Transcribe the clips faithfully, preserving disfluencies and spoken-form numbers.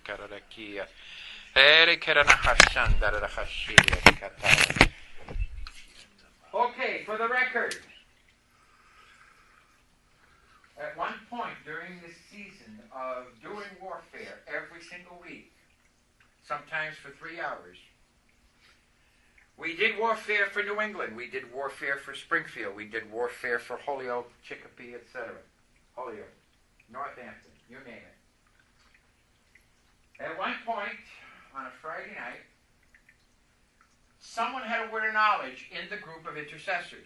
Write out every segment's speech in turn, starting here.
kararakia. Ere keranahashan darahashia kata. Okay, for the record, at one point during this season of doing warfare every single week, sometimes for three hours, we did warfare for New England, we did warfare for Springfield, we did warfare for Holyoke, Chicopee, et cetera. Holyoke, Northampton, you name it. At one point, on a Friday night, someone had a word of knowledge in the group of intercessors.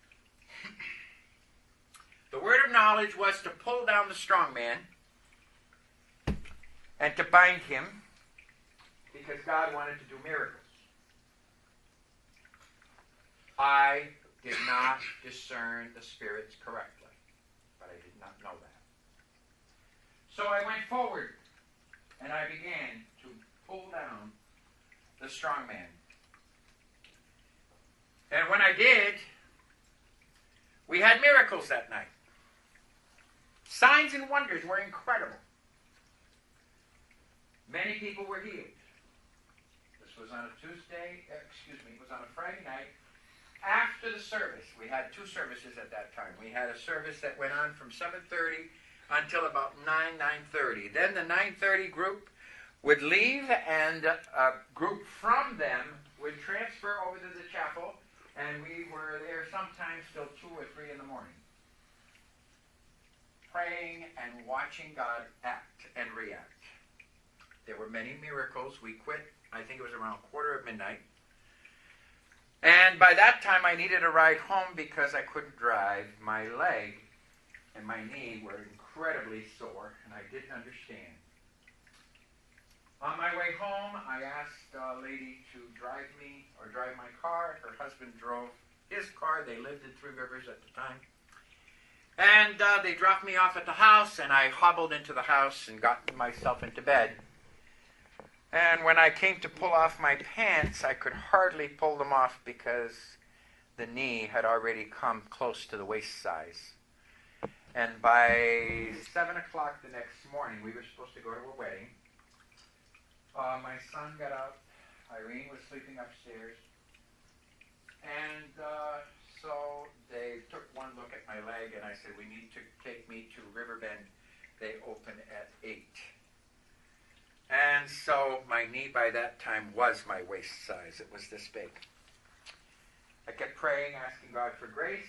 The word of knowledge was to pull down the strong man and to bind him because God wanted to do miracles. I did not discern the spirits correctly, but I did not know that. So I went forward and I began to pull down the strong man. And when I did, we had miracles that night. Signs and wonders were incredible. Many people were healed. This was on a Tuesday, excuse me, it was on a Friday night after the service. We had two services at that time. We had a service that went on from seven thirty until about nine, nine thirty. Then the nine thirty group would leave and a group from them would transfer over to the chapel, and we were there sometimes till two or three in the morning, praying and watching God act and react. There were many miracles. We quit, I think it was around quarter of midnight. And by that time I needed a ride home because I couldn't drive. My leg and my knee were incredibly sore, and I didn't understand. On my way home, I asked a lady to drive me or drive my car. Her husband drove his car. They lived in Three Rivers at the time. And uh, they dropped me off at the house, and I hobbled into the house and got myself into bed. And when I came to pull off my pants, I could hardly pull them off because the knee had already come close to the waist size. And by seven o'clock the next morning, we were supposed to go to a wedding. Uh, my son got up. Irene was sleeping upstairs. And uh, so they took one look at my leg, and I said, we need to take me to Riverbend. They open at eight. And so my knee by that time was my waist size. It was this big. I kept praying, asking God for grace.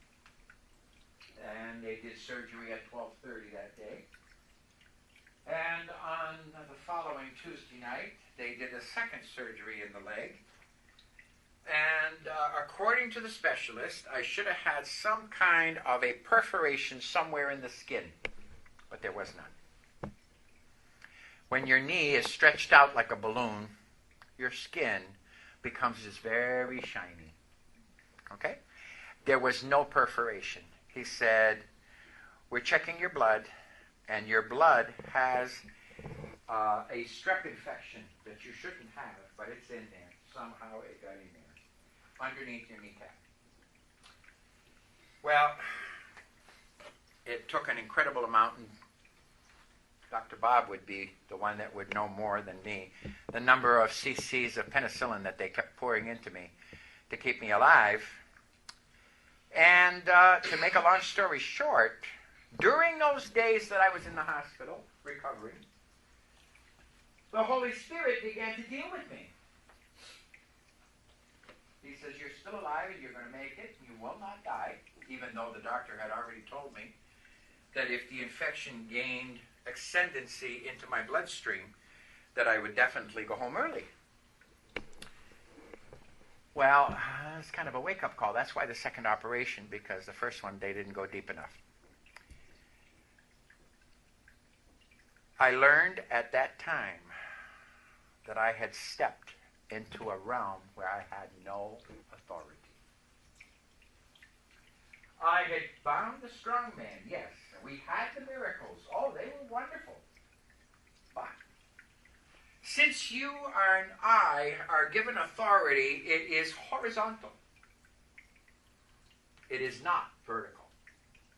And they did surgery at twelve thirty that day. And on the following Tuesday night, they did a second surgery in the leg. And uh, according to the specialist, I should have had some kind of a perforation somewhere in the skin. But there was none. When your knee is stretched out like a balloon, your skin becomes just very shiny. Okay? There was no perforation. He said, we're checking your blood, and your blood has uh, a strep infection that you shouldn't have, but it's in there. Somehow it got in there, underneath your kneecap. Well, it took an incredible amount, and Doctor Bob would be the one that would know more than me, the number of cc's of penicillin that they kept pouring into me to keep me alive. And uh, to make a long story short, during those days that I was in the hospital, recovering, the Holy Spirit began to deal with me. He says, you're still alive and you're going to make it. You will not die, even though the doctor had already told me that if the infection gained ascendancy into my bloodstream, that I would definitely go home early. Well, it's kind of a wake-up call. That's why the second operation, because the first one, they didn't go deep enough. I learned at that time that I had stepped into a realm where I had no authority. I had bound the strong man, yes. We had the miracles. Oh, they were wonderful. But since you are and I are given authority, it is horizontal. It is not vertical.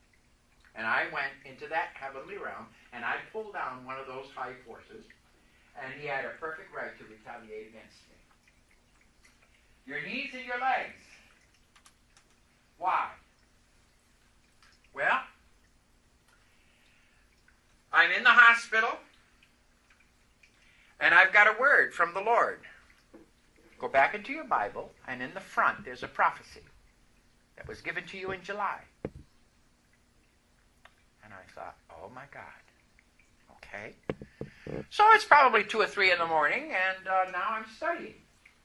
And I went into that heavenly realm, and I pulled down one of those high forces, and he had a perfect right to retaliate against me. Your knees and your legs. Why? Well, I'm in the hospital, and I've got a word from the Lord. Go back into your Bible, and in the front there's a prophecy that was given to you in July. And I thought, oh my God, okay. So it's probably two or three in the morning, and uh, now I'm studying.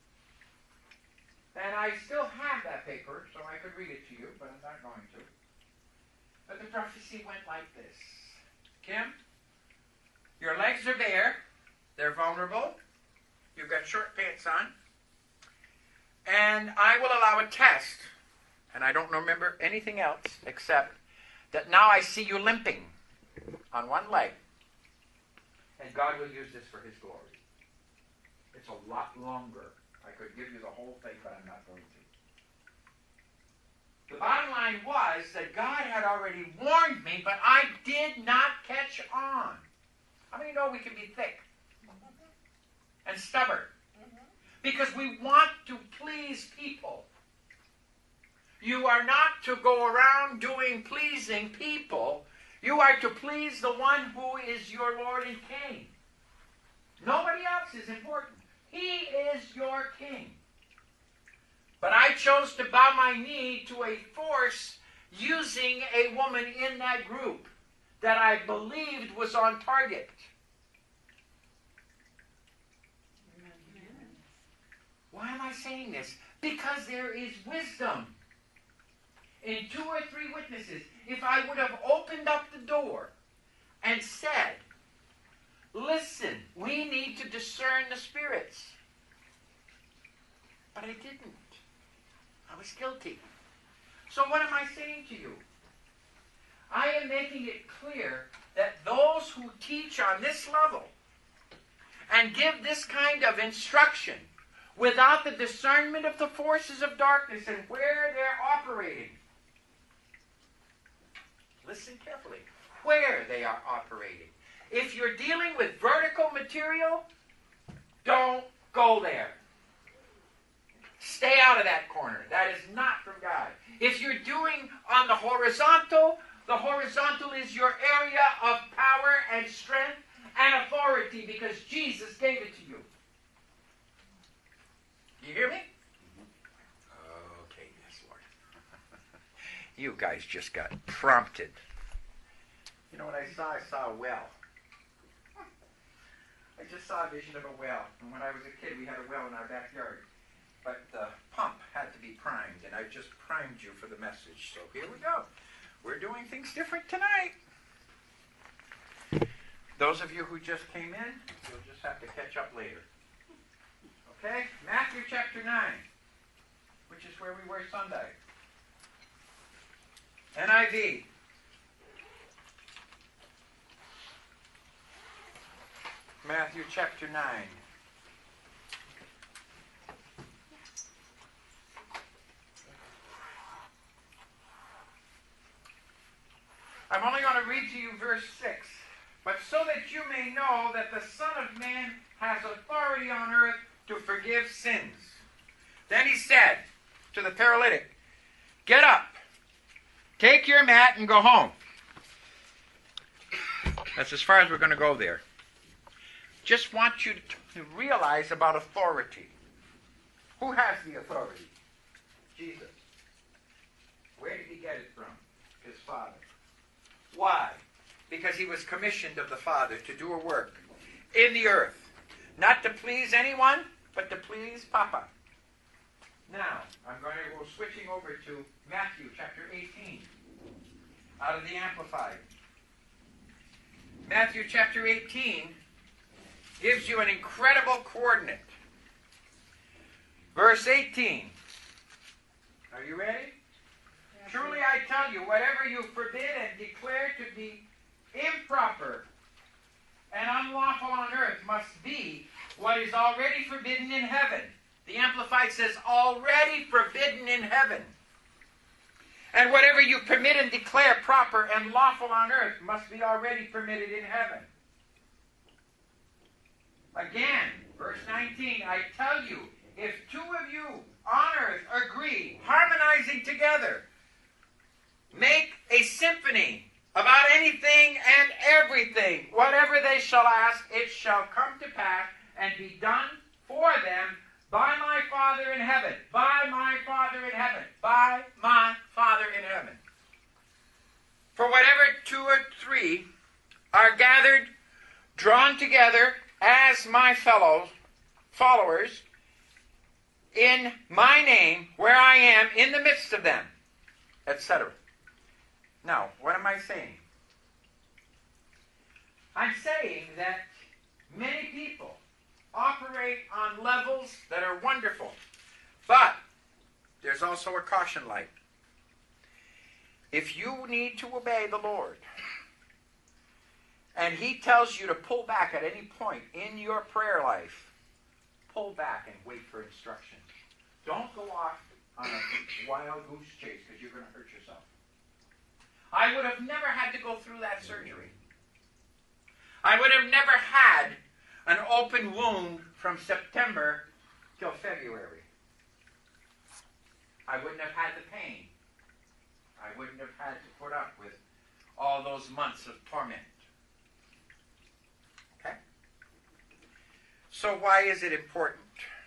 And I still have that paper, so I could read it to you, but I'm not going to. But the prophecy went like this. Kim, your legs are bare. They're vulnerable. You've got short pants on. And I will allow a test. And I don't remember anything else except that now I see you limping on one leg. And God will use this for his glory. It's a lot longer. I could give you the whole thing, but I'm not going to. The bottom line was that God had already warned me, but I did not catch on. How many know we can be thick and stubborn? Because we want to please people. You are not to go around doing pleasing people. You are to please the one who is your Lord and King. Nobody else is important. He is your King. But I chose to bow my knee to a force using a woman in that group that I believed was on target. Why am I saying this? Because there is wisdom in two or three witnesses. If I would have opened up the door and said, listen, we need to discern the spirits. But I didn't. I was guilty. So what am I saying to you? I am making it clear that those who teach on this level and give this kind of instruction without the discernment of the forces of darkness and where they're operating, listen carefully, where they are operating. If you're dealing with vertical material, don't go there. Stay out of that corner. That is not from God. If you're doing on the horizontal, the horizontal is your area of power and strength and authority because Jesus gave it to you. You hear me? Okay, yes, Lord. You guys just got prompted. You know what I saw? I saw a well. I just saw a vision of a well. And when I was a kid, we had a well in our backyard. But the pump had to be primed, and I just primed you for the message. So here we go. We're doing things different tonight. Those of you who just came in, you'll just have to catch up later. Okay? Matthew chapter nine, which is where we were Sunday. N I V. Matthew chapter nine. I'm only going to read to you verse six. But so that you may know that the Son of Man has authority on earth to forgive sins. Then he said to the paralytic, get up, take your mat and go home. That's as far as we're going to go there. Just want you to realize about authority. Who has the authority? Jesus. Where did he get it from? His Father. Why? Because he was commissioned of the Father to do a work in the earth. Not to please anyone, but to please Papa. Now, I'm going to go switching over to Matthew chapter eighteen, out of the Amplified. Matthew chapter eighteen gives you an incredible coordinate. Verse eighteen. Are you ready? Yes. Truly I tell you, whatever you forbid and declare to be improper and unlawful on earth must be what is already forbidden in heaven. The Amplified says, already forbidden in heaven. And whatever you permit and declare proper and lawful on earth must be already permitted in heaven. nineteen, I tell you, if two of you on earth agree, harmonizing together, make a symphony about anything and everything, whatever they shall ask, it shall come to pass and be done for them by my Father in heaven. By my Father in heaven. By my Father in heaven. For whatever two or three are gathered, drawn together as my fellows, followers, in my name, where I am in the midst of them, et cetera. Now, what am I saying? I'm saying that many people operate on levels that are wonderful, but there's also a caution light. If you need to obey the Lord, and He tells you to pull back at any point in your prayer life, pull back and wait for instructions. Don't go off on a wild goose chase because you're going to hurt yourself. I would have never had to go through that surgery. I would have never had an open wound from September till February. I wouldn't have had the pain. I wouldn't have had to put up with all those months of torment. Okay? So why is it important?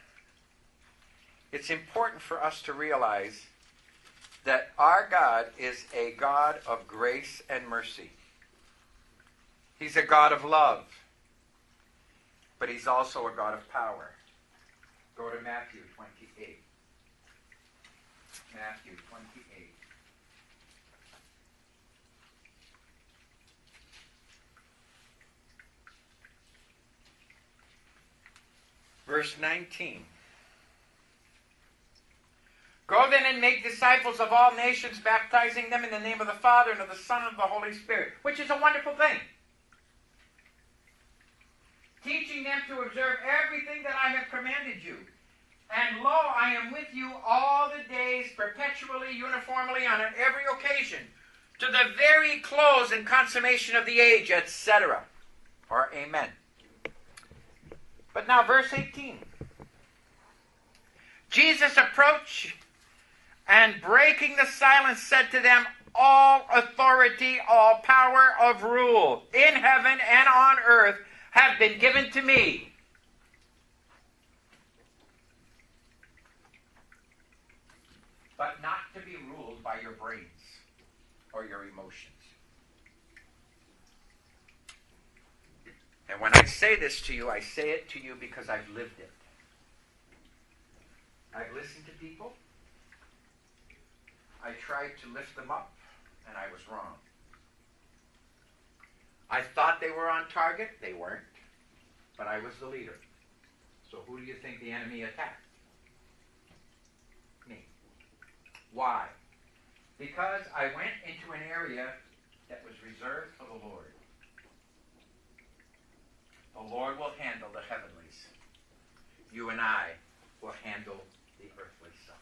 It's important for us to realize that our God is a God of grace and mercy. He's a God of love. But He's also a God of power. Go to Matthew twenty-eight. Matthew twenty-eight. Verse nineteen. Go then and make disciples of all nations, baptizing them in the name of the Father and of the Son and of the Holy Spirit, which is a wonderful thing. Teaching them to observe everything that I have commanded you. And lo, I am with you all the days, perpetually, uniformly, on every occasion, to the very close and consummation of the age, et cetera. Or amen. But now verse eighteen. Jesus approached and breaking the silence said to them, all authority, all power of rule in heaven and on earth have been given to me. But not to be ruled by your brains or your emotions. And when I say this to you, I say it to you because I've lived it. I've listened to people. I tried to lift them up, and I was wrong. I thought they were on target. They weren't. But I was the leader. So who do you think the enemy attacked? Me. Why? Because I went into an area that was reserved for the Lord. The Lord will handle the heavenlies. You and I will handle the earthly stuff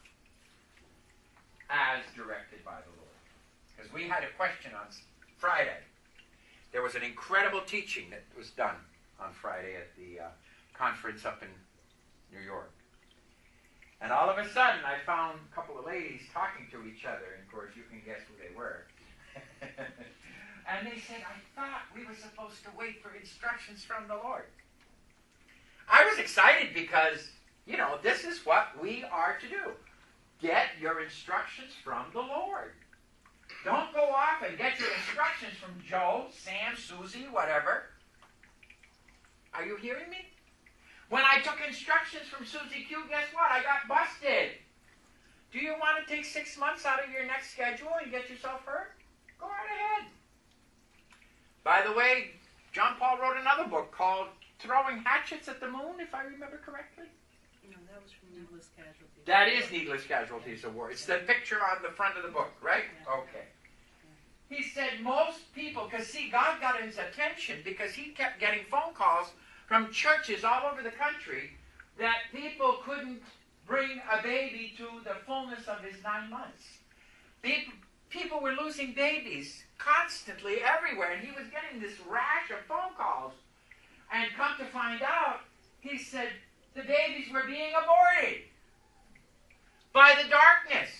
as directed by the Lord. Because we had a question on Friday. There was an incredible teaching that was done on Friday at the uh, conference up in New York. And all of a sudden, I found a couple of ladies talking to each other, and of course, you can guess who they were. And they said, I thought we were supposed to wait for instructions from the Lord. I was excited because, you know, this is what we are to do. Get your instructions from the Lord. Don't go off and get your instructions from Joe, Sam, Susie, whatever. Are you hearing me? When I took instructions from Susie Q, guess what? I got busted. Do you want to take six months out of your next schedule and get yourself hurt? Go right ahead. By the way, John Paul wrote another book called Throwing Hatchets at the Moon, if I remember correctly. No, that was from Needless Casualties. That is Needless Casualties of War. It's the picture on the front of the book, right? Okay. He said most people, because see, God got his attention because he kept getting phone calls from churches all over the country that people couldn't bring a baby to the fullness of his nine months. People, people were losing babies constantly everywhere, and he was getting this rash of phone calls. And come to find out, he said, The babies were being aborted by the darkness.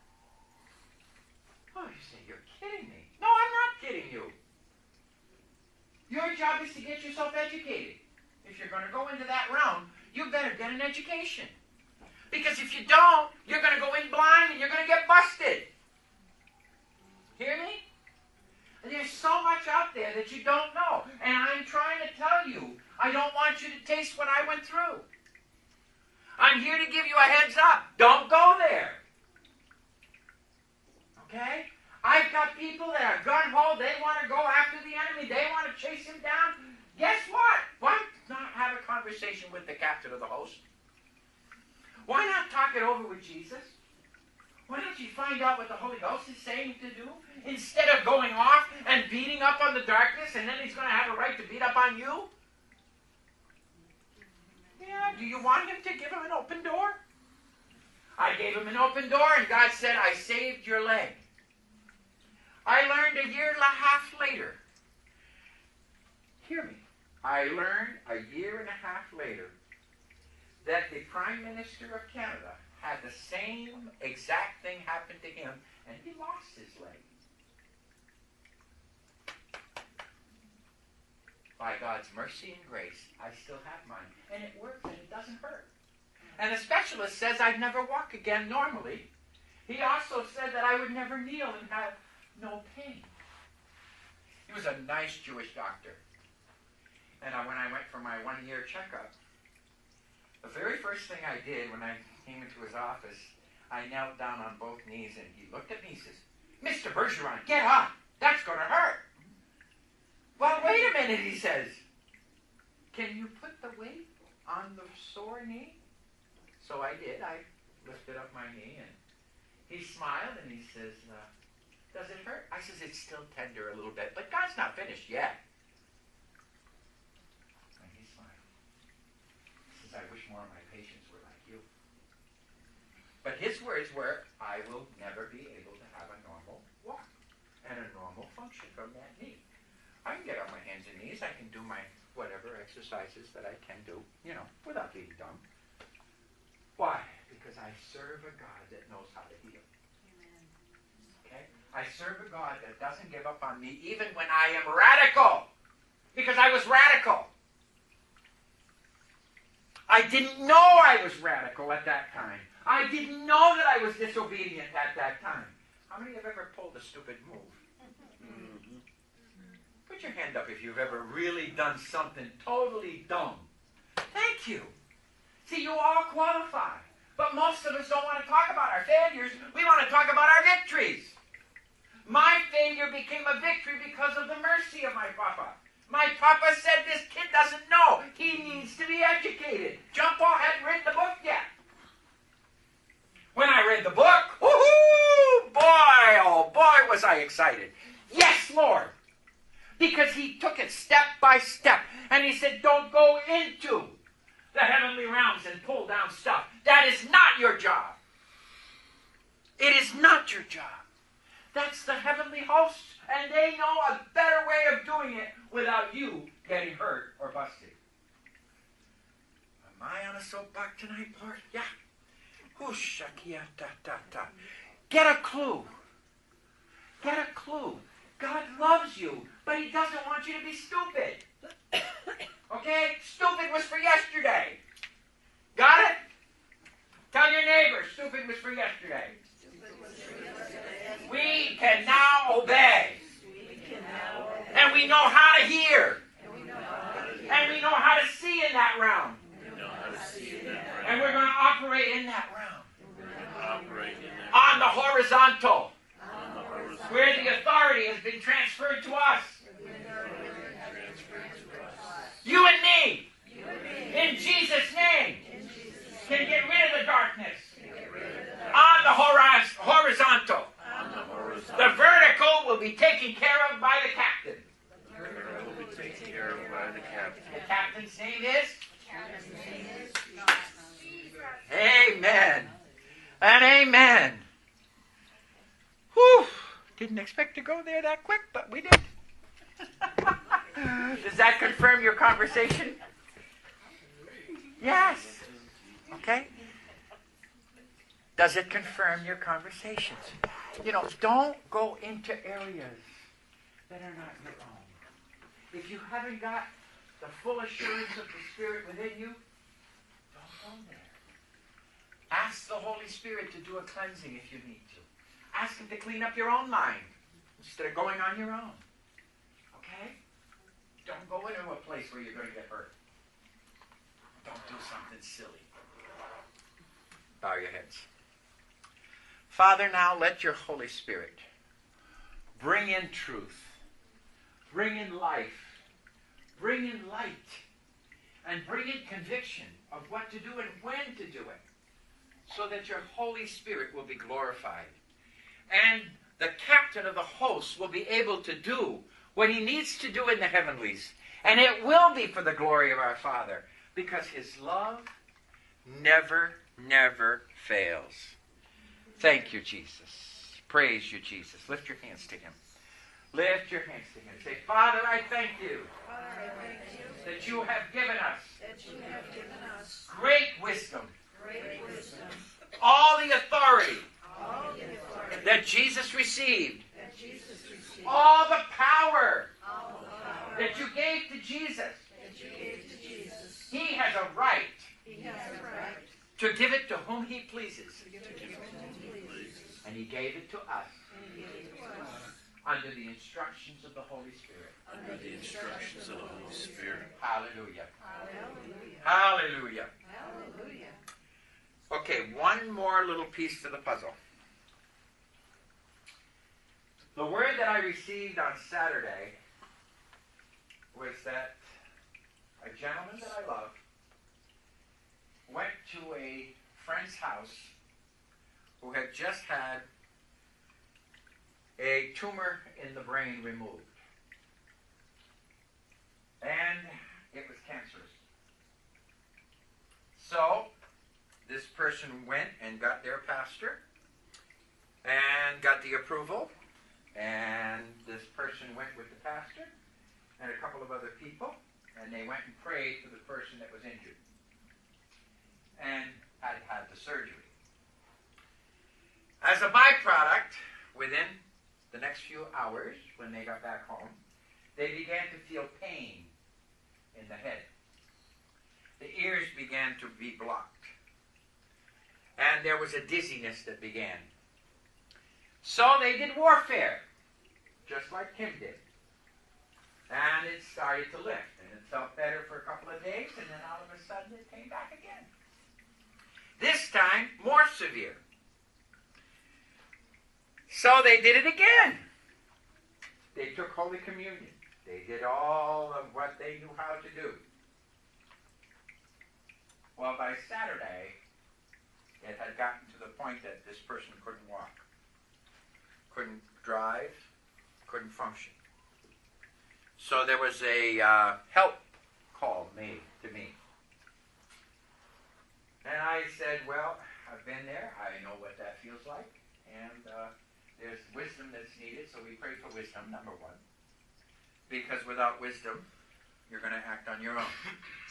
Oh, you say, you're kidding me. No, I'm not kidding you. Your job is to get yourself educated. If you're going to go into that realm, you better get an education. Because if you don't, you're going to go in blind and you're going to get busted. Hear me? And there's so much out there that you don't know. And I'm trying to tell you, I don't want you to taste what I went through. I'm here to give you a heads up. Don't go there. Okay? I've got people that are gun-ho. They want to go after the enemy. They want to chase him down. Guess what? Why not have a conversation with the captain of the host? Why not talk it over with Jesus? Why don't you find out what the Holy Ghost is saying to do? Instead of going off and beating up on the darkness, and then he's going to have a right to beat up on you? Yeah, do you want him to give him an open door? I gave him an open door, and God said, I saved your leg. I learned a year and a half later. Hear me. I learned a year and a half later that the Prime Minister of Canada had the same exact thing happen to him, and he lost his leg. By God's mercy and grace, I still have mine. And it works, and it doesn't hurt. And the specialist says I'd never walk again normally. He also said that I would never kneel and have no pain. He was a nice Jewish doctor. And I, when I went for my one-year checkup, the very first thing I did when I came into his office, I knelt down on both knees, and he looked at me and says, Mister Bergeron, get up. That's going to hurt. Well, wait a minute, he says. Can you put the weight on the sore knee? So I did. I lifted up my knee, and he smiled, and he says, uh, does it hurt? I says, it's still tender a little bit, but God's not finished yet. And he smiled. He says, I wish more of my patients were like you. But his words were, I will never be able to have a normal walk and a normal function from that knee. I can get on my hands and knees. I can do my whatever exercises that I can do, you know, without being dumb. Why? Because I serve a God that knows how to heal. Amen. Okay? I serve a God that doesn't give up on me even when I am radical. Because I was radical. I didn't know I was radical at that time. I didn't know that I was disobedient at that time. How many have ever pulled a stupid move? Mm-hmm. Put your hand up if you've ever really done something totally dumb. Thank you. See, you all qualify. But most of us don't want to talk about our failures. We want to talk about our victories. My failure became a victory because of the mercy of my papa. My papa said, this kid doesn't know. He needs to be educated. John Paul hadn't read the book yet. When I read the book, woohoo! Boy, oh boy, was I excited. Yes, Lord. Because he took it step by step. And he said, don't go into the heavenly realms and pull down stuff. That is not your job. It is not your job. That's the heavenly hosts, and they know a better way of doing it without you getting hurt or busted. Am I on a soapbox tonight, Lord? Yeah. Get a clue. Get a clue. God loves you, but he doesn't want you to be stupid. Okay? Stupid was for yesterday. Got it? Tell your neighbor, stupid was for yesterday. We can now obey. And we know how to hear. And we know how to see in that realm. And we're going to operate in that realm. On the horizontal. Where the authority has been transferred to us. You and me. In Jesus' name. Can get rid of the darkness. On the horiz- horizontal. The vertical will be taken care of by the captain. The vertical will be taken care of by the captain. The captain's name is? Amen. And amen. Whew. Didn't expect to go there that quick, but we did. Does that confirm your conversation? Yes. Okay? Does it confirm your conversations? You know, don't go into areas that are not your own. If you haven't got the full assurance of the Spirit within you, don't go there. Ask the Holy Spirit to do a cleansing if you need to. Ask Him to clean up your own mind instead of going on your own. Okay? Don't go into a place where you're going to get hurt. Don't do something silly. Bow your heads. Father, now let your Holy Spirit bring in truth, bring in life, bring in light, and bring in conviction of what to do and when to do it, so that your Holy Spirit will be glorified. And the captain of the host will be able to do what he needs to do in the heavenlies. And it will be for the glory of our Father, because his love never, never fails. Thank you, Jesus. Praise you, Jesus. Lift your hands to him. Lift your hands to him. Say, Father, I thank you, Father, I thank you that you have given us that you have given us great wisdom, great wisdom, all the authority all the authority that Jesus received, that Jesus received, all the power all the power that you gave to Jesus. that you gave to Jesus. He has a right He has a right to give it to whom he pleases. to give it to whom he pleases, And he gave it to us and he gave it to us under the instructions of the Holy Spirit. under The instructions of the Holy Spirit. Hallelujah. Hallelujah. Hallelujah. Hallelujah. Okay, one more little piece to the puzzle. The word that I received on Saturday was that a gentleman that I love went to a friend's house who had just had a tumor in the brain removed. And it was cancerous. So, this person went and got their pastor and got the approval. And this person went with the pastor and a couple of other people, and they went and prayed for the person that was injured and had had the surgery. As a byproduct, within the next few hours, when they got back home, they began to feel pain in the head. The ears began to be blocked. And there was a dizziness that began. So they did warfare, just like Kim did. And it started to lift, and it felt better for a couple of days, and then all of a sudden it came back again. This time, more severe. So they did it again. They took Holy Communion. They did all of what they knew how to do. Well, by Saturday, it had gotten to the point that this person couldn't walk, couldn't drive, couldn't function. So there was a uh, help call made to me. And I said, well, I've been there. I know what that feels like. And uh, there's wisdom that's needed, so we prayed for wisdom, number one. Because without wisdom, you're going to act on your own.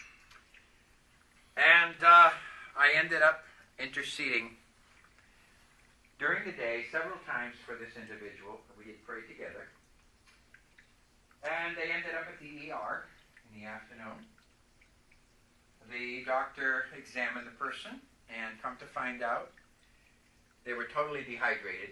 And uh, I ended up interceding during the day several times for this individual. We had prayed together. And they ended up at the E R in the afternoon. The doctor examined the person, and come to find out, they were totally dehydrated.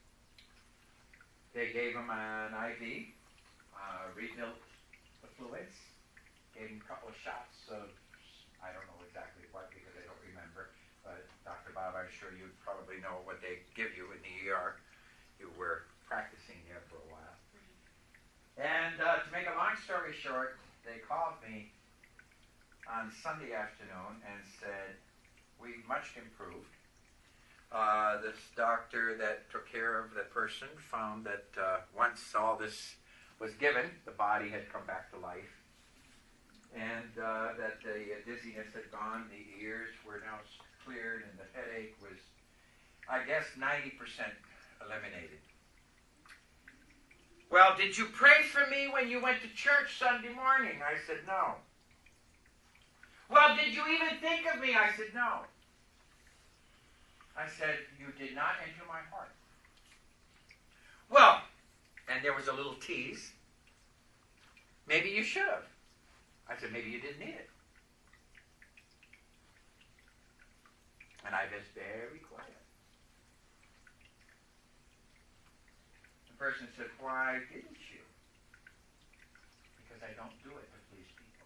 They gave him an I V, uh, refilled the fluids, gave him a couple of shots of, I don't know exactly what because I don't remember, but Doctor Bob, I'm sure you probably know what they give you in the E R. You were practicing there for a while. And uh, to make a long story short, they called me on Sunday afternoon and said, we've much improved. Uh, this doctor that took care of the person found that uh, once all this was given, the body had come back to life. And uh, that the uh, dizziness had gone, the ears were now cleared, and the headache was, I guess, ninety percent eliminated. Well, did you pray for me when you went to church Sunday morning? I said, no. Well, did you even think of me? I said, no. I said, you did not enter my heart. Well, and there was a little tease. Maybe you should have. I said, maybe you didn't need it. And I was very quiet. The person said, why didn't you? Because I don't do it to please people.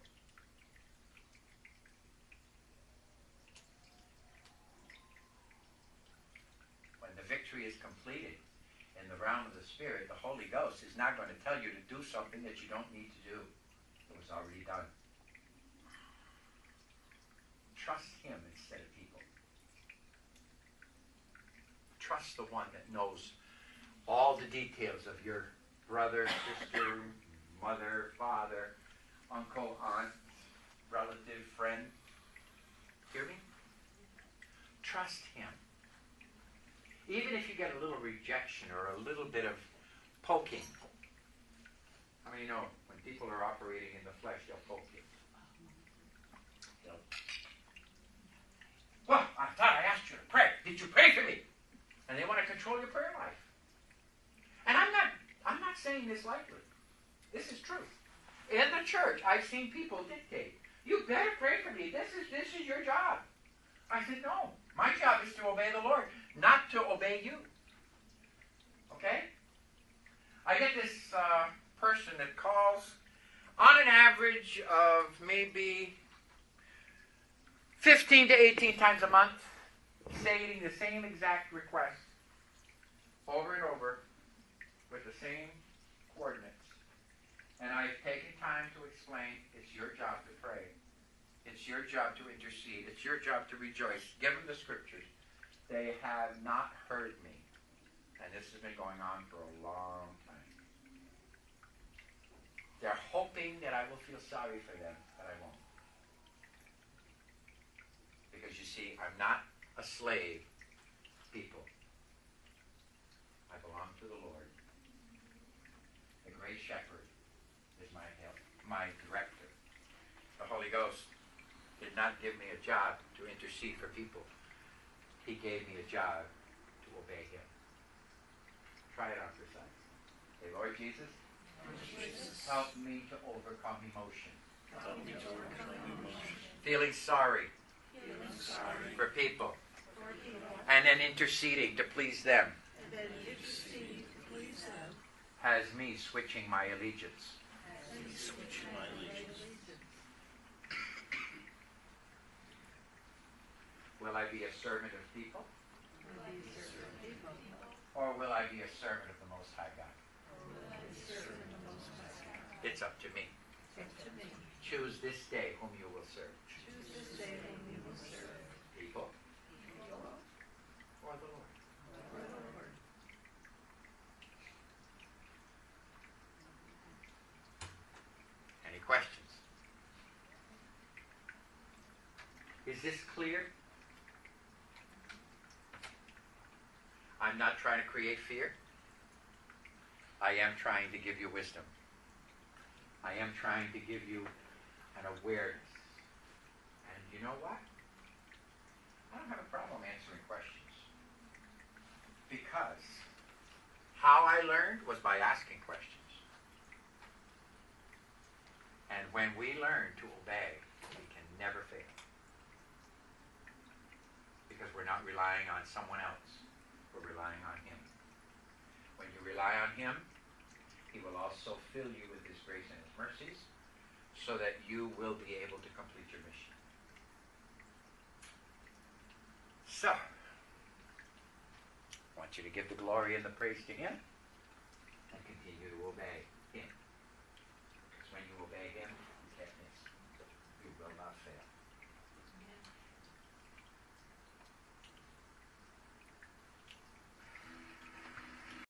When the victory is completed in the realm of the Spirit, the Holy Ghost is not going to tell you to do something that you don't need to do. It was already done. Trust Him instead of people. Trust the one that knows all the details of your brother, sister, mother, father, uncle, aunt, relative, friend. Hear me? Trust Him. Even if you get a little rejection or a little bit of poking. How many know when people are operating in the flesh, they'll poke you? They'll, well, I thought I asked you to pray. Did you pray for me? And they want to control your prayer life. And I'm not I'm not saying this lightly. This is truth. In the church, I've seen people dictate, you better pray for me. This is this is your job. I said, no. My job is to obey the Lord, not to obey you. Okay? I get this uh, person that calls on an average of maybe fifteen to eighteen times a month, stating the same exact request over and over with the same coordinates. And I've taken time to explain it's your job to pray. It's your job to intercede. It's your job to rejoice. Give them the scriptures. They have not heard me. And this has been going on for a long time. They're hoping that I will feel sorry for them, but I won't. Because you see, I'm not a slave, people. I belong to the Lord. The great shepherd is my help, my director. The Holy Ghost did not give me a job to intercede for people. He gave me a job to obey Him. Try it on for size. Say, Lord Jesus, Lord Jesus, help me to overcome emotion. help me to overcome emotion. Feeling sorry Feeling sorry for people. For people. And then interceding to please them. And then intercede to please them. Has me switching my allegiance. And me switching my allegiance. Will I be a servant of people? Will I be servant of people? Or will I be a servant of the Most High God? Or will I be servant of the Most High God? It's up to me. Up to me. Choose this day whom you will serve. Choose this day whom you will serve. People People or the Lord? or the Lord. Any questions? Is this clear? I'm not trying to create fear. I am trying to give you wisdom. I am trying to give you an awareness. And you know what? I don't have a problem answering questions. Because how I learned was by asking questions. And when we learn to obey, we can never fail. Because we're not relying on someone else. We're relying on Him. When you rely on Him, He will also fill you with His grace and His mercies so that you will be able to complete your mission. So, I want you to give the glory and the praise to Him and continue to obey.